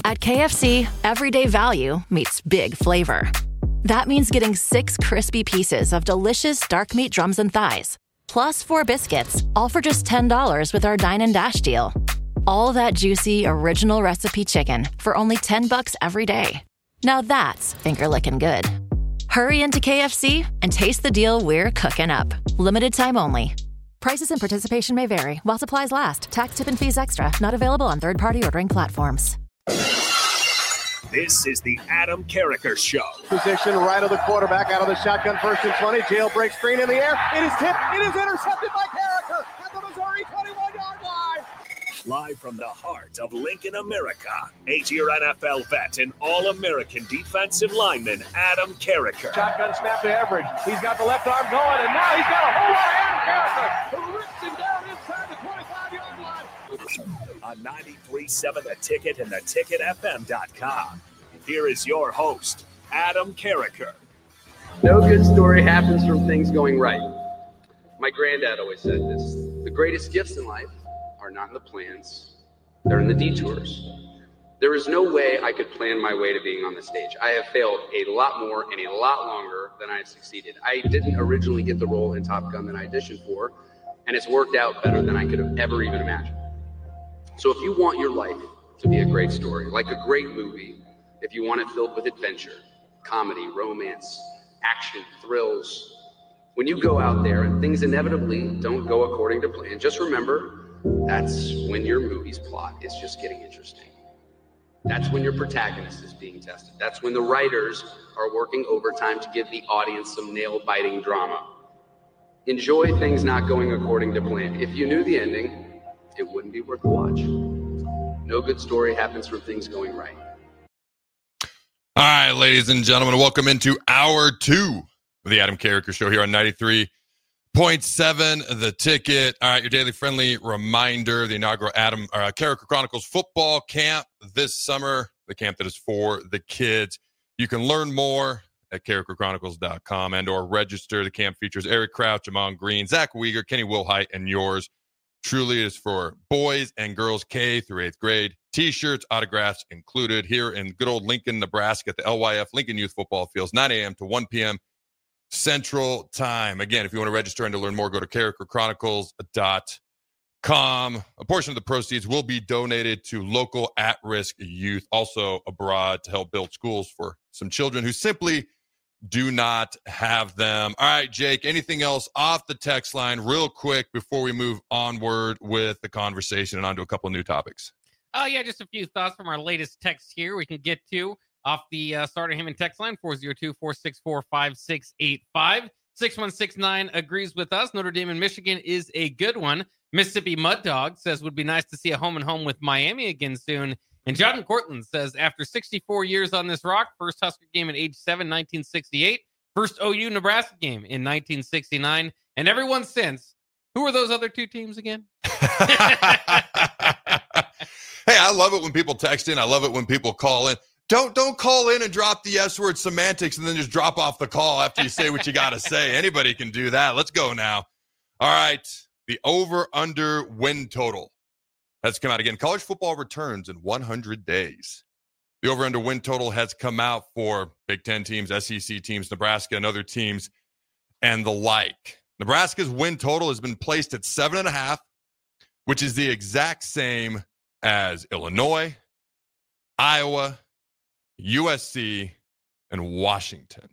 At KFC, everyday value meets big flavor. That means getting 6 crispy pieces of delicious dark meat drums and thighs, plus 4 biscuits, all for just $10 with our Dine and Dash deal. All that juicy, original recipe chicken for only $10 every day. Now that's finger-licking good. Hurry into KFC and taste the deal we're cooking up. Limited time only. Prices and participation may vary while supplies last. Tax, tip, and fees extra. Not available on third-party ordering platforms. This is the Adam Carriker Show. Position right of the quarterback out of the shotgun, 1st and 20. Jailbreak screen in the air. It is tipped. It is intercepted by Carriker at the Missouri 21-yard line. Live from the heart of Lincoln, America, 8-year NFL vet and All-American defensive lineman Adam Carriker. Shotgun snap to Everidge. He's got the left arm going, and now he's got a whole lot of Adam Carriker who rips him down inside the 25-yard line. On 93.7 The Ticket and theticketfm.com. Here is your host, Adam Carriker. No good story happens from things going right. My granddad always said this. The greatest gifts in life are not in the plans. They're in the detours. There is no way I could plan my way to being on the stage. I have failed a lot more and a lot longer than I have succeeded. I didn't originally get the role in Top Gun that I auditioned for, and it's worked out better than I could have ever even imagined. So if you want your life to be a great story, like a great movie, if you want it filled with adventure, comedy, romance, action, thrills, when you go out there and things inevitably don't go according to plan, just remember, that's when your movie's plot is just getting interesting. That's when your protagonist is being tested. That's when the writers are working overtime to give the audience some nail-biting drama. Enjoy things not going according to plan. If you knew the ending, it wouldn't be worth the watch. No good story happens from things going right. All right, ladies and gentlemen, welcome into hour 2 of the Adam Carriker Show here on 93.7 The Ticket. All right, your daily friendly reminder, the inaugural Adam Carriker Chronicles football camp this summer, the camp that is for the kids. You can learn more at CarrikerChronicles.com and or register. The camp features Eric Crouch, Amon Green, Zach Weger, Kenny Wilhite, and yours. Truly is for boys and girls K through 8th grade. T-shirts, autographs included here in good old Lincoln, Nebraska at the LYF Lincoln Youth Football Fields, 9 a.m. to 1 p.m. Central Time. Again, if you want to register and to learn more, go to CarrikerChronicles.com. A portion of the proceeds will be donated to local at-risk youth, also abroad, to help build schools for some children who simply do not have them. All right, Jake, anything else off the text line real quick before we move onward with the conversation and on to a couple of new topics? Oh, yeah, just a few thoughts from our latest text here we can get to off the Starter Heyman text line, 402-464-5685. 6169 agrees with us. Notre Dame and Michigan is a good one. Mississippi Mud Dog says would be nice to see a home and home with Miami again soon. And John Cortland says, after 64 years on this rock, first Husker game at age 7, 1968, first OU Nebraska game in 1969, and everyone since. Who are those other two teams again? Hey, I love it when people text in. I love it when people call in. Don't call in and drop the S word semantics and then just drop off the call after you say what you got to say. Anybody can do that. Let's go now. All right. The over-under win total has come out again. College football returns in 100 days. The over-under win total has come out for Big Ten teams, SEC teams, Nebraska, and other teams, and the like. Nebraska's win total has been placed at 7.5, which is the exact same as Illinois, Iowa, USC, and Washington.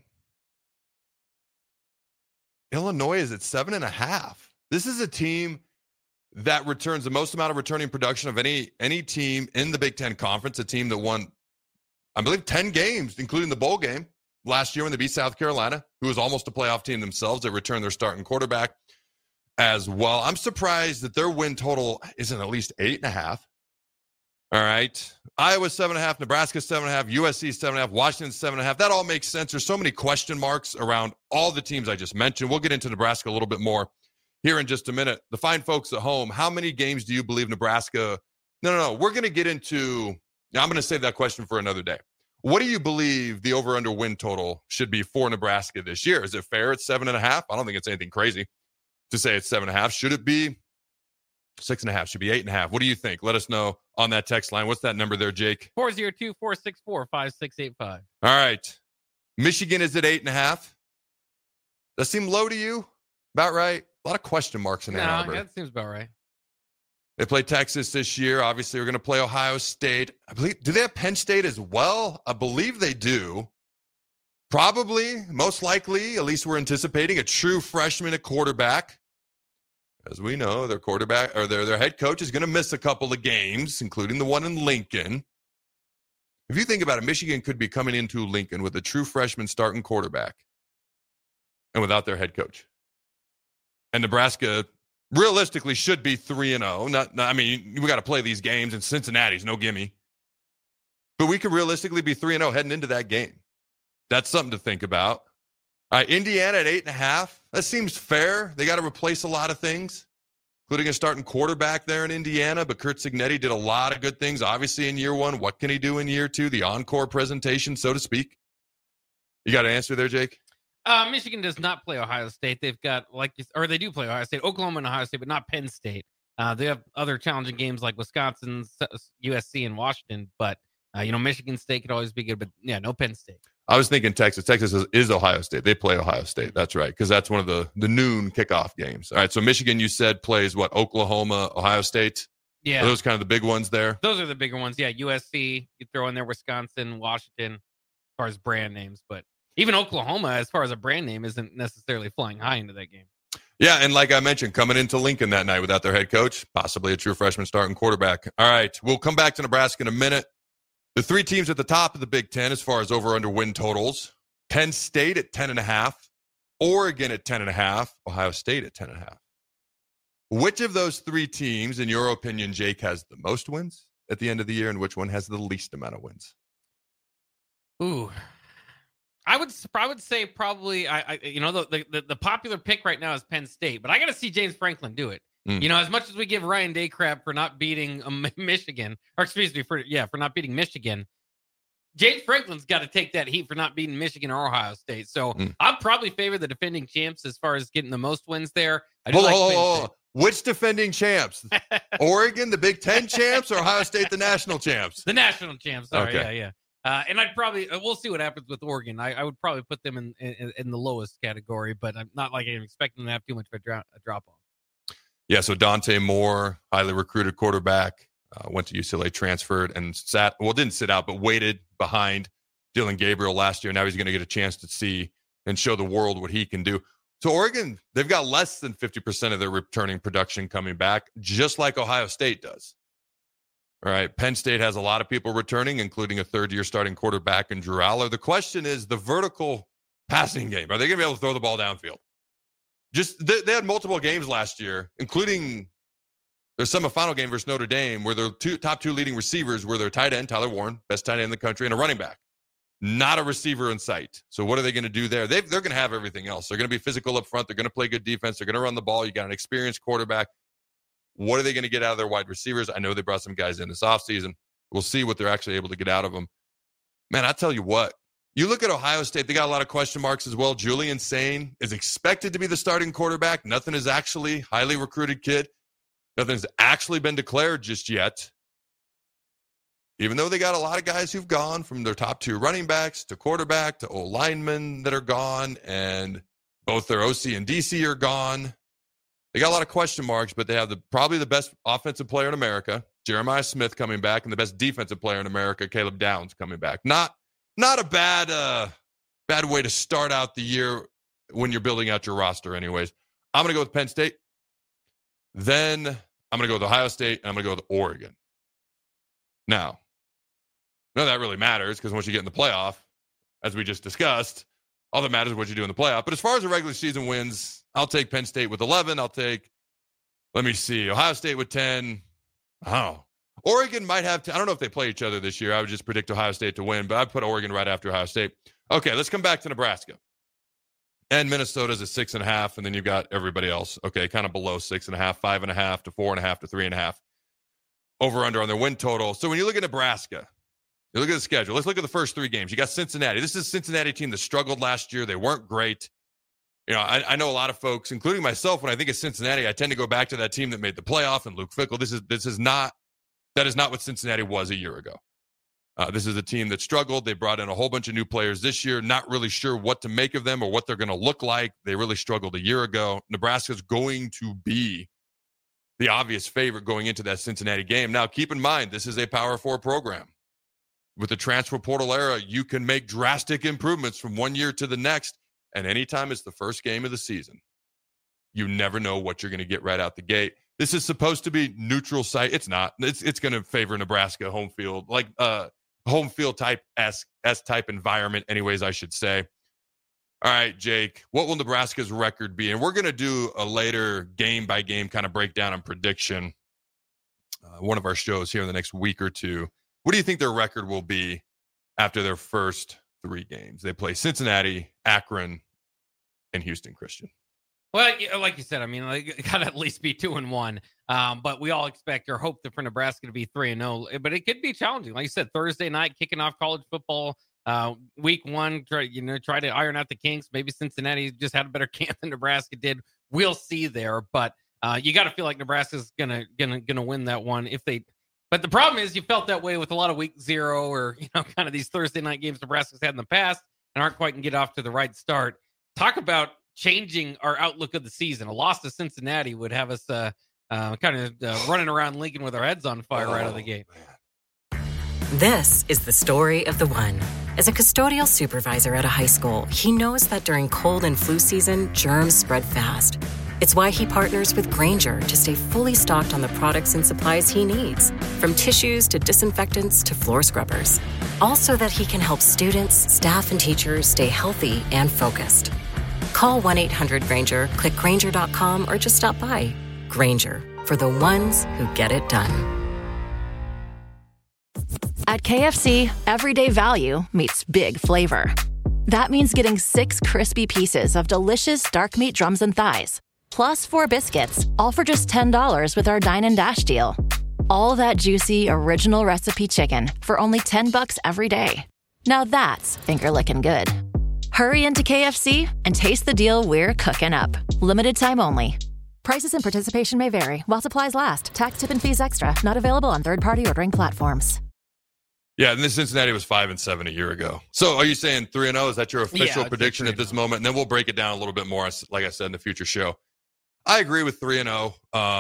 Illinois is at 7.5. This is a team that returns the most amount of returning production of any team in the Big Ten Conference, a team that won, I believe, 10 games, including the bowl game last year when they beat South Carolina, who was almost a playoff team themselves. They returned their starting quarterback as well. I'm surprised that their win total isn't at least 8.5. All right. Iowa 7.5, Nebraska 7.5, USC 7.5, Washington 7.5. That all makes sense. There's so many question marks around all the teams I just mentioned. We'll get into Nebraska a little bit more here in just a minute. The fine folks at home, how many games do you believe Nebraska? No. We're going to get into, I'm going to save that question for another day. What do you believe the over-under win total should be for Nebraska this year? Is it fair at 7.5? I don't think it's anything crazy to say it's 7.5. Should it be 6.5 should be 8.5. What do you think? Let us know on that text line. What's that number there, Jake? 402-464-5685. All right. Michigan is at 8.5. That seem low to you? About right? A lot of question marks in Ann Arbor. That seems about right. They play Texas this year. Obviously, we're going to play Ohio State. I believe. Do they have Penn State as well? I believe they do. Probably, most likely, at least we're anticipating a true freshman at quarterback. As we know, their quarterback or their head coach is going to miss a couple of games, including the one in Lincoln. If you think about it, Michigan could be coming into Lincoln with a true freshman starting quarterback and without their head coach. And Nebraska realistically should be 3-0. I mean, we got to play these games, and Cincinnati's no gimme. But we could realistically be 3-0 heading into that game. That's something to think about. All right, Indiana at 8.5. That seems fair. They got to replace a lot of things, including a starting quarterback there in Indiana. But Curt Cignetti did a lot of good things, obviously, in year one. What can he do in year two? The encore presentation, so to speak. You got an answer there, Jake? Michigan does not play Ohio State. They've got, they do play Ohio State, Oklahoma and Ohio State, but not Penn State. They have other challenging games like Wisconsin, USC, and Washington. But, Michigan State could always be good. But, yeah, no Penn State. I was thinking Texas. Texas is Ohio State. They play Ohio State. That's right, because that's one of the noon kickoff games. All right, so Michigan, you said, plays what? Oklahoma, Ohio State? Yeah. Are those kind of the big ones there? Those are the bigger ones. Yeah, USC. You throw in there Wisconsin, Washington, as far as brand names. But even Oklahoma, as far as a brand name, isn't necessarily flying high into that game. Yeah, and like I mentioned, coming into Lincoln that night without their head coach, possibly a true freshman starting quarterback. All right, we'll come back to Nebraska in a minute. The three teams at the top of the Big Ten as far as over-under win totals: Penn State at 10.5, Oregon at 10.5, Ohio State at 10.5. Which of those three teams, in your opinion, Jake, has the most wins at the end of the year, and which one has the least amount of wins? Ooh, I would say probably the popular pick right now is Penn State, but I got to see James Franklin do it. As much as we give Ryan Day crap for not beating Michigan, or excuse me, for not beating Michigan, James Franklin's got to take that heat for not beating Michigan or Ohio State. So I'll probably favor the defending champs as far as getting the most wins there. Which defending champs? Oregon, the Big Ten champs, or Ohio State, the national champs? The national champs. Sorry, okay. Yeah. And I'd probably we'll see what happens with Oregon. I would probably put them in the lowest category, but I'm not I'm expecting them to have too much of a drop off. Yeah, so Dante Moore, highly recruited quarterback, went to UCLA, transferred, and didn't sit out, but waited behind Dylan Gabriel last year. Now he's going to get a chance to see and show the world what he can do. So Oregon, they've got less than 50% of their returning production coming back, just like Ohio State does. All right, Penn State has a lot of people returning, including a third-year starting quarterback in Drew Aller. The question is the vertical passing game. Are they going to be able to throw the ball downfield? They had multiple games last year, including their semifinal game versus Notre Dame, where their top two leading receivers were their tight end, Tyler Warren, best tight end in the country, and a running back. Not a receiver in sight. So what are they going to do there? They're going to have everything else. They're going to be physical up front. They're going to play good defense. They're going to run the ball. You got an experienced quarterback. What are they going to get out of their wide receivers? I know they brought some guys in this offseason. We'll see what they're actually able to get out of them. Man, I tell you what. You look at Ohio State, they got a lot of question marks as well. Julian Sain is expected to be the starting quarterback. Nothing is actually highly recruited kid. Nothing's actually been declared just yet. Even though they got a lot of guys who've gone from their top two running backs to quarterback to old linemen that are gone, and both their OC and DC are gone. They got a lot of question marks, but they have probably the best offensive player in America, Jeremiah Smith, coming back, and the best defensive player in America, Caleb Downs, coming back. Not a bad way to start out the year when you're building out your roster anyways. I'm going to go with Penn State. Then I'm going to go with Ohio State, and I'm going to go with Oregon. Now, none of that really matters because once you get in the playoff, as we just discussed, all that matters is what you do in the playoff. But as far as the regular season wins, I'll take Penn State with 11. Ohio State with 10. Oh, Oregon might have I don't know if they play each other this year. I would just predict Ohio State to win, but I'd put Oregon right after Ohio State. Okay, let's come back to Nebraska. And Minnesota's at 6.5, and then you've got everybody else. Okay, kind of below 6.5, 5.5 to 4.5 to 3.5. Over under on their win total. So when you look at Nebraska, you look at the schedule. Let's look at the first three games. You got Cincinnati. This is a Cincinnati team that struggled last year. They weren't great. I know a lot of folks, including myself, when I think of Cincinnati, I tend to go back to that team that made the playoff and Luke Fickell. That is not what Cincinnati was a year ago. This is a team that struggled. They brought in a whole bunch of new players this year, not really sure what to make of them or what they're going to look like. They really struggled a year ago. Nebraska's going to be the obvious favorite going into that Cincinnati game. Now, keep in mind, this is a Power 4 program. With the transfer portal era, you can make drastic improvements from one year to the next, and anytime it's the first game of the season, you never know what you're going to get right out the gate. This is supposed to be neutral site. It's not. It's going to favor Nebraska home field, like home field type S-type environment anyways, I should say. All right, Jake, what will Nebraska's record be? And we're going to do a later game-by-game kind of breakdown and prediction, one of our shows here in the next week or two. What do you think their record will be after their first 3 games? They play Cincinnati, Akron, and Houston Christian. Well, like you said, I mean, it got to at least be 2-1. But we all expect or hope that for Nebraska to be 3-0. But it could be challenging. Like you said, Thursday night, kicking off college football, week 1, try to iron out the kinks. Maybe Cincinnati just had a better camp than Nebraska did. We'll see there. But you got to feel like Nebraska's gonna win that one if they. But the problem is, you felt that way with a lot of week 0 or kind of these Thursday night games Nebraska's had in the past and aren't quite going to get off to the right start. Talk about changing our outlook of the season. A loss to Cincinnati would have us running around Lincoln with our heads on fire right out of the gate. This is the story of the one. As a custodial supervisor at a high school, he knows that during cold and flu season, germs spread fast. It's why he partners with Grainger to stay fully stocked on the products and supplies he needs, from tissues to disinfectants to floor scrubbers. All so that he can help students, staff, and teachers stay healthy and focused. Call 1-800-GRAINGER, click Grainger.com, or just stop by. Grainger, for the ones who get it done. At KFC, everyday value meets big flavor. That means getting 6 crispy pieces of delicious dark meat drums and thighs, plus 4 biscuits, all for just $10 with our Dine and Dash deal. All that juicy, original recipe chicken for only $10 every day. Now that's finger-licking good. Hurry into KFC and taste the deal we're cooking up. Limited time only. Prices and participation may vary while supplies last. Tax, tip, and fees extra. Not available on third-party ordering platforms. Yeah, and this Cincinnati was 5-7 a year ago. So are you saying 3-0? Is that your official prediction at this moment? And then we'll break it down a little bit more, like I said, in the future show. I agree with 3-0.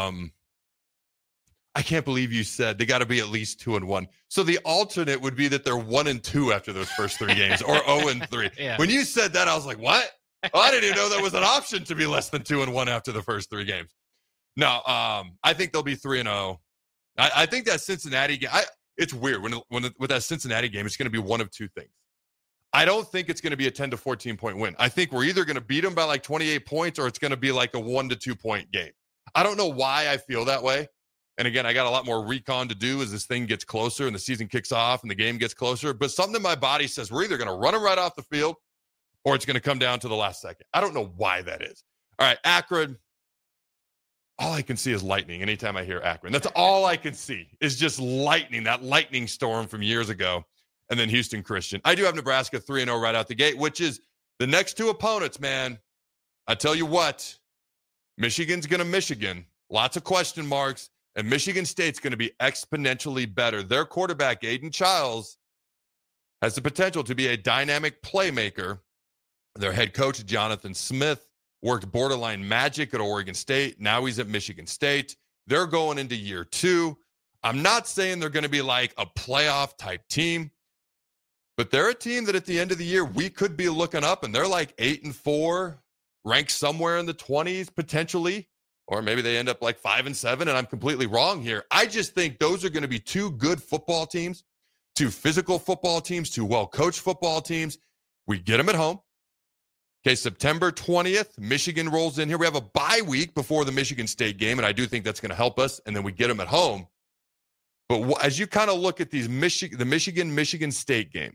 I can't believe you said they got to be at least 2-1. So the alternate would be that they're 1-2 after those first 3 games, or 0-3. Yeah. When you said that, I was like, what? Oh, I didn't even know that was an option to be less than 2-1 after the first 3 games. No, I think they'll be 3-0. I think that Cincinnati game. It's weird with that Cincinnati game. It's going to be one of 2 things. I don't think it's going to be a 10 to 14 point win. I think we're either going to beat them by like 28 points, or it's going to be like a 1 to 2 point game. I don't know why I feel that way. And again, I got a lot more recon to do as this thing gets closer and the season kicks off and the game gets closer. But something in my body says we're either going to run them right off the field, or it's going to come down to the last second. I don't know why that is. All right, Akron. All I can see is lightning anytime I hear Akron. That's all I can see is just lightning, that lightning storm from years ago. And then Houston Christian. I do have Nebraska 3-0 right out the gate, which is the next 2 opponents, man. I tell you what, Michigan's going to Michigan. Lots of question marks. And Michigan State's going to be exponentially better. Their quarterback, Aiden Childs, has the potential to be a dynamic playmaker. Their head coach, Jonathan Smith, worked borderline magic at Oregon State. Now he's at Michigan State. They're going into year 2. I'm not saying they're going to be like a playoff type team, but they're a team that at the end of the year, we could be looking up, and they're like 8-4, ranked somewhere in the 20s potentially. Or maybe they end up like 5-7, and I'm completely wrong here. I just think those are going to be 2 good football teams, 2 physical football teams, 2 well-coached football teams. We get them at home. Okay, September 20th, Michigan rolls in here. We have a bye week before the Michigan State game, and I do think that's going to help us, and then we get them at home. But as you kind of look at these the Michigan State game,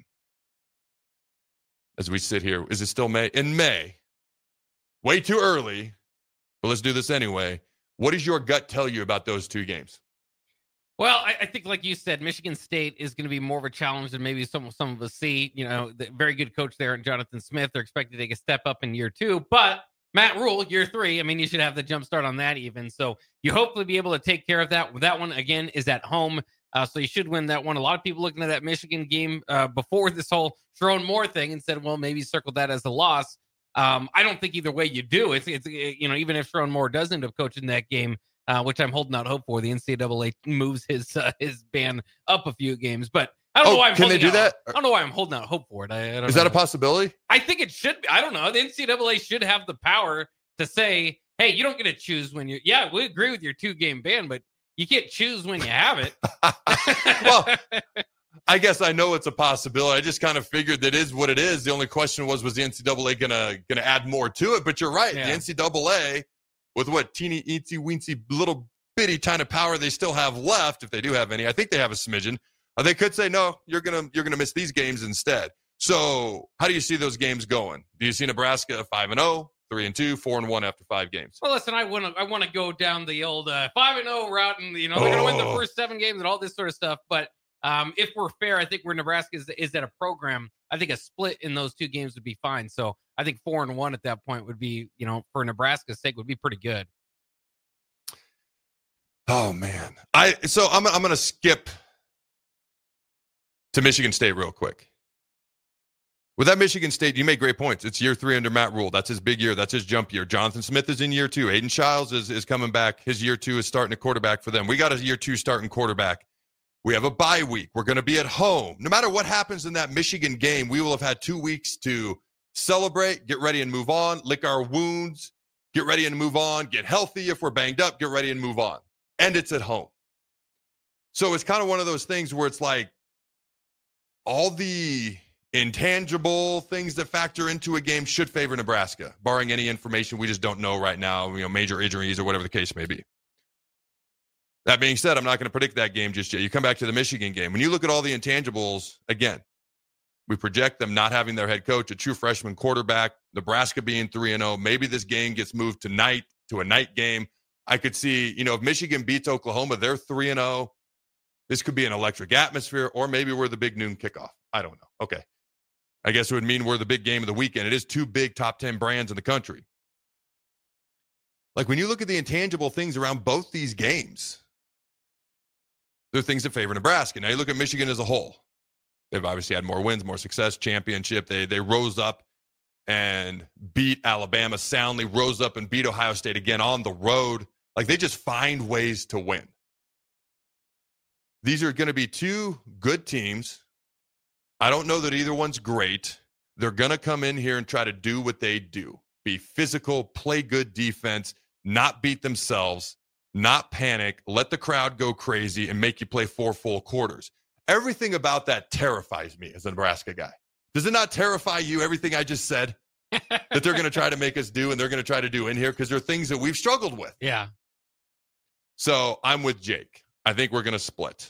as we sit here, is it still May? In May, way too early. But let's do this anyway. What does your gut tell you about those 2 games? Well, I think, like you said, Michigan State is going to be more of a challenge than maybe some of us see. The very good coach there, Jonathan Smith. They're expected to take a step up in year 2, but Matt Rule, year 3. I mean, you should have the jump start on that even. So you hopefully be able to take care of that. That one, again, is at home. So you should win that one. A lot of people looking at that Michigan game before this whole Sherrone Moore thing and said, well, maybe circle that as a loss. I don't think either way you do. It's even if Sherrone Moore does end up coaching that game, which I'm holding out hope for, the NCAA moves his ban up a few games. But I don't know why I'm can they do that? I don't know why I'm holding out hope for it. I don't Is know. that a possibility? I think it should be. I don't know. The NCAA should have the power to say, hey, you don't get to choose when yeah, we agree with your 2-game ban, but you can't choose when you have it. Well, I guess I know it's a possibility. I just kind of figured that is what it is. The only question was the NCAA gonna add more to it? But you're right. Yeah. The NCAA, with what teeny, eensy, weensy, little bitty kind of power they still have left, if they do have any, I think they have a smidgen. They could say, no, you're gonna miss these games instead. So how do you see those games going? Do you see Nebraska 5-0, 3-2, 4-1 after 5 games? Well, listen, I want to go down the old 5-0 route, and they're going to win the first 7 games and all this sort of stuff. But if we're fair, I think where Nebraska is at a program, I think a split in those 2 games would be fine. So I think 4-1 at that point would be, for Nebraska's sake, would be pretty good. Oh man, I'm going to skip to Michigan State real quick. With that Michigan State, you make great points. It's year 3 under Matt Rule. That's his big year. That's his jump year. Jonathan Smith is in year 2. Aiden Childs is coming back. His year 2 is starting a quarterback for them. We got a year 2 starting quarterback. We have a bye week. We're going to be at home. No matter what happens in that Michigan game, we will have had 2 weeks to celebrate, get ready and move on, lick our wounds, get ready and move on, get healthy if we're banged up, get ready and move on. And it's at home. So it's kind of one of those things where it's like all the intangible things that factor into a game should favor Nebraska, barring any information we just don't know right now, major injuries or whatever the case may be. That being said, I'm not going to predict that game just yet. You come back to the Michigan game. When you look at all the intangibles, again, we project them not having their head coach, a true freshman quarterback, Nebraska being 3-0. Maybe this game gets moved to a night game. I could see, if Michigan beats Oklahoma, they're 3-0. This could be an electric atmosphere, or maybe we're the big noon kickoff. I don't know. Okay. I guess it would mean we're the big game of the weekend. It is 2 big top 10 brands in the country. Like when you look at the intangible things around both these games, there are things that favor Nebraska. Now you look at Michigan as a whole. They've obviously had more wins, more success, championship. They rose up and beat Alabama soundly, rose up and beat Ohio State again on the road. Like they just find ways to win. These are going to be 2 good teams. I don't know that either one's great. They're going to come in here and try to do what they do. Be physical, play good defense, not beat themselves, not panic, let the crowd go crazy, and make you play 4 full quarters. Everything about that terrifies me as a Nebraska guy. Does it not terrify you, everything I just said, that they're going to try to make us do and they're going to try to do in here? Because there are things that we've struggled with. Yeah. So I'm with Jake. I think we're going to split.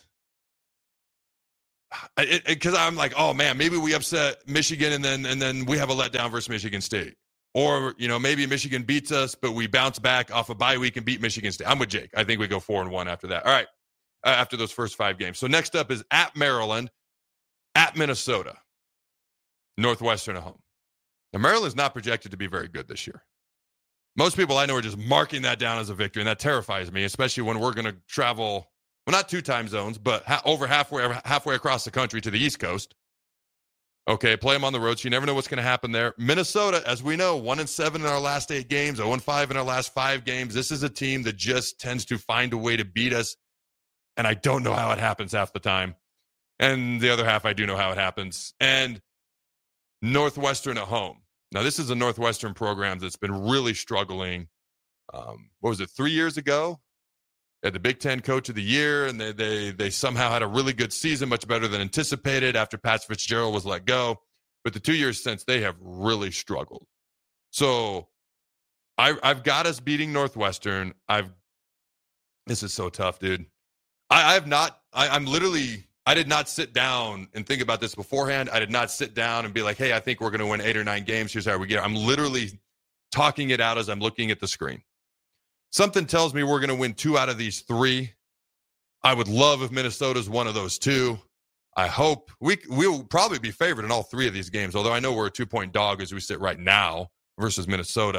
Because I'm like, oh man, maybe we upset Michigan and then we have a letdown versus Michigan State, or maybe Michigan beats us, but we bounce back off a bye week and beat Michigan State. I'm with Jake. I think we go 4-1 after that. All right, after those first 5 games. So next up is at Maryland, at Minnesota, Northwestern at home. Now Maryland's not projected to be very good this year. Most people I know are just marking that down as a victory, and that terrifies me, especially when we're going to travel. Well, not 2 time zones, but over halfway across the country to the East Coast. Okay, play them on the road, so you never know what's going to happen there. Minnesota, as we know, 1-7 in our last 8 games, 0-5 in our last 5 games. This is a team that just tends to find a way to beat us, and I don't know how it happens half the time. And the other half, I do know how it happens. And Northwestern at home. Now, this is a Northwestern program that's been really struggling. 3 years ago? They had the Big Ten Coach of the Year, and they somehow had a really good season, much better than anticipated after Pat Fitzgerald was let go. But the 2 years since, they have really struggled. So I've got us beating Northwestern. This is so tough, dude. I did not sit down and think about this beforehand. I did not sit down and be like, hey, I think we're going to win 8 or 9 games. Here's how we get it. I'm literally talking it out as I'm looking at the screen. Something tells me we're going to win 2 out of these 3. I would love if Minnesota's one of those 2. I hope we'll probably be favored in all 3 of these games, although I know we're a 2-point dog as we sit right now versus Minnesota.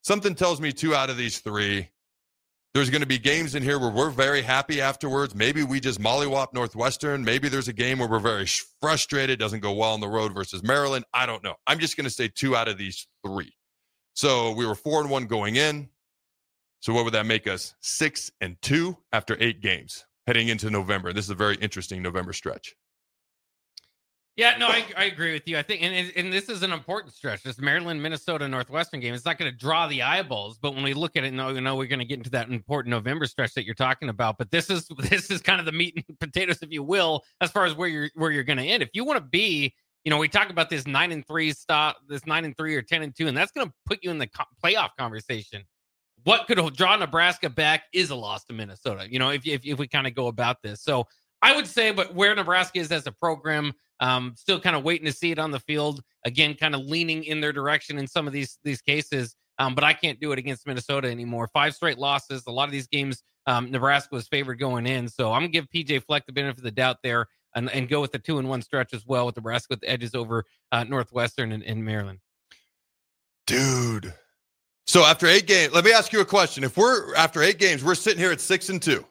something tells me 2 out of these 3. There's going to be games in here where we're very happy afterwards. Maybe we just mollywop Northwestern. Maybe there's a game where we're very frustrated, doesn't go well on the road versus Maryland. I don't know. I'm just going to say 2 out of these 3. So we were 4-1 going in. So what would that make us? 6-2 after 8 games heading into November. This is a very interesting November stretch. Yeah, no, I agree with you. I think, and this is an important stretch. This Maryland, Minnesota, Northwestern game. It's not going to draw the eyeballs, but when we look at it, we're going to get into that important November stretch that you're talking about. But this is kind of the meat and potatoes, if you will, as far as where you're going to end. If you want to be, we talk about this 9-3 stop, this 9-3 or 10-2, and that's going to put you in the playoff conversation. What could draw Nebraska back is a loss to Minnesota. If we kind of go about this, so I would say, but where Nebraska is as a program. Still kind of waiting to see it on the field. Again, kind of leaning in their direction in some of these cases. But I can't do it against Minnesota anymore. 5 straight losses. A lot of these games, Nebraska was favored going in. So I'm going to give PJ Fleck the benefit of the doubt there and go with the 2-1 stretch as well with Nebraska with the edges over Northwestern and Maryland. Dude. So after 8 games, let me ask you a question. If after 8 games, we're sitting here at 6-2.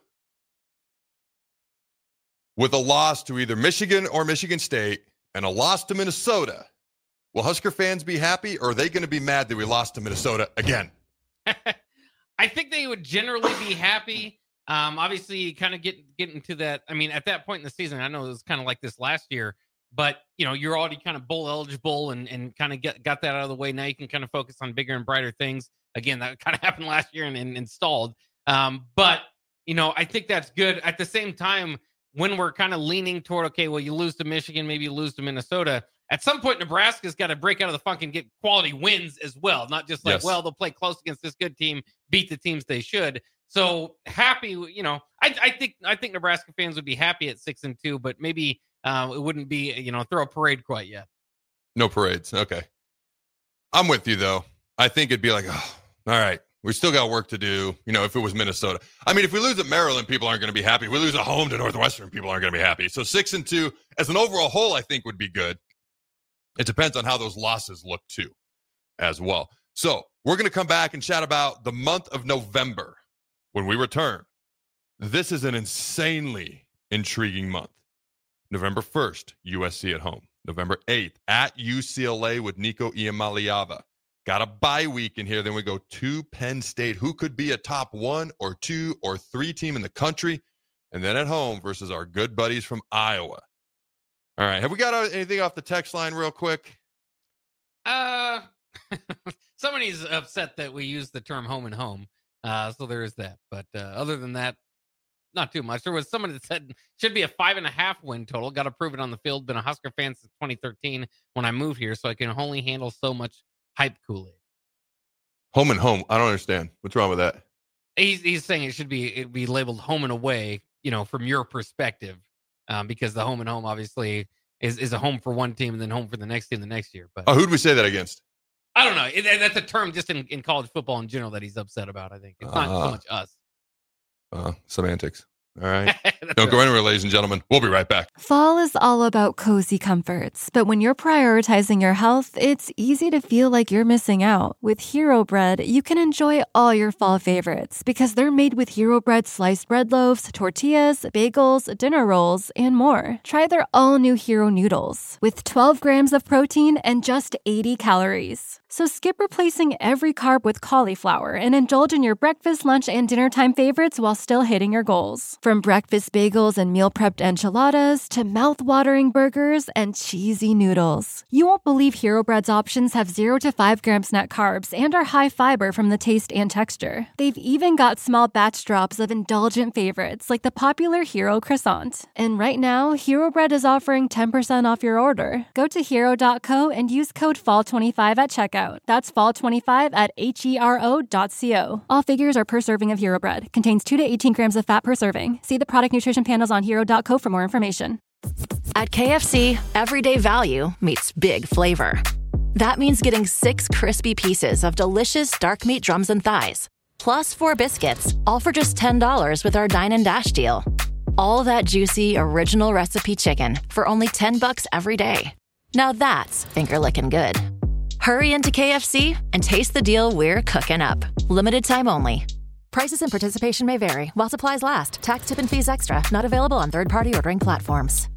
With a loss to either Michigan or Michigan State and a loss to Minnesota, will Husker fans be happy, or are they going to be mad that we lost to Minnesota again? I think they would generally be happy. Obviously, kind of get into that. I mean, at that point in the season, I know it was kind of like this last year, but you're already kind of bowl eligible and kind of got that out of the way. Now you can kind of focus on bigger and brighter things. Again, that kind of happened last year and installed. But I think that's good. At the same time, when we're kind of leaning toward, okay, well, you lose to Michigan, maybe you lose to Minnesota. At some point, Nebraska's got to break out of the funk and get quality wins as well. Not just like, well, they'll play close against this good team, beat the teams they should. So happy, I think Nebraska fans would be happy at 6-2, but maybe it wouldn't be, throw a parade quite yet. No parades. Okay. I'm with you, though. I think it'd be like, oh, all right. We still got work to do, if it was Minnesota. I mean, if we lose at Maryland, people aren't going to be happy. If we lose at home to Northwestern, people aren't going to be happy. So 6-2 as an overall whole, I think would be good. It depends on how those losses look too, as well. So we're going to come back and chat about the month of November when we return. This is an insanely intriguing month. November 1st, USC at home. November 8th, at UCLA with Nico Iamaleava. Got a bye week in here. Then we go to Penn State, who could be a top 1 or 2 or 3 team in the country. And then at home versus our good buddies from Iowa. All right. Have we got anything off the text line real quick? Somebody's upset that we use the term home and home. So there is that. But other than that, not too much. There was somebody that said should be a 5.5 win total. Got to prove it on the field. Been a Husker fan since 2013 when I moved here. So I can only handle so much hype Kool-Aid. Home and home. I don't understand. What's wrong with that? He's saying it'd be labeled home and away, from your perspective, because the home and home obviously is a home for one team and then home for the next team the next year. But who'd we say that against? I don't know. That's a term just in college football in general that he's upset about. I think it's not so much us. Semantics. All right. Don't go anywhere, ladies and gentlemen. We'll be right back. Fall is all about cozy comforts, but when you're prioritizing your health, it's easy to feel like you're missing out. With Hero Bread, you can enjoy all your fall favorites because they're made with Hero Bread sliced bread loaves, tortillas, bagels, dinner rolls, and more. Try their all-new Hero Noodles with 12 grams of protein and just 80 calories. So skip replacing every carb with cauliflower and indulge in your breakfast, lunch, and dinner time favorites while still hitting your goals. From breakfast bagels and meal prepped enchiladas to mouth-watering burgers and cheesy noodles. You won't believe Hero Bread's options have 0 to 5 grams net carbs and are high fiber from the taste and texture. They've even got small batch drops of indulgent favorites like the popular Hero Croissant. And right now, Hero Bread is offering 10% off your order. Go to hero.co and use code FALL25 at checkout. That's fall25 at hero.co. All figures are per serving of Hero Bread. Contains 2 to 18 grams of fat per serving. See the product nutrition panels on hero.co for more information. At KFC, everyday value meets big flavor. That means getting 6 crispy pieces of delicious dark meat drums and thighs, plus 4 biscuits, all for just $10 with our Dine and Dash deal. All that juicy, original recipe chicken for only $10 every day. Now that's finger-licking good. Hurry into KFC and taste the deal we're cooking up. Limited time only. Prices and participation may vary while supplies last. Tax, tip, and fees extra. Not available on third-party ordering platforms.